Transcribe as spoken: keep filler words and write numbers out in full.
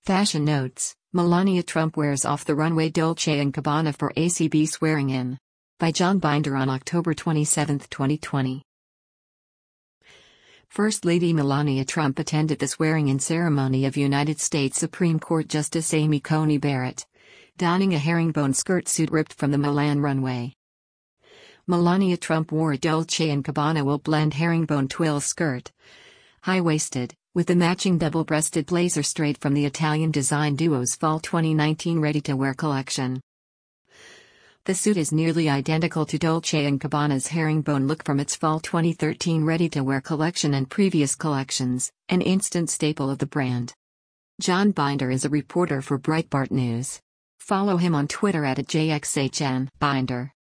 Fashion notes: Melania Trump wears off the runway Dolce and Gabbana for A C B swearing-in. By John Binder on October twenty-seventh, twenty twenty. First Lady Melania Trump attended the swearing-in ceremony of United States Supreme Court Justice Amy Coney Barrett, donning a herringbone skirt suit ripped from the Milan runway. Melania Trump wore a Dolce and Gabbana wool blend herringbone twill skirt, high-waisted, with a matching double-breasted blazer straight from the Italian design duo's Fall twenty nineteen ready-to-wear collection. The suit is nearly identical to Dolce and Gabbana's herringbone look from its Fall twenty thirteen ready-to-wear collection and previous collections, an instant staple of the brand. John Binder is a reporter for Breitbart News. Follow him on Twitter at J X H N Binder.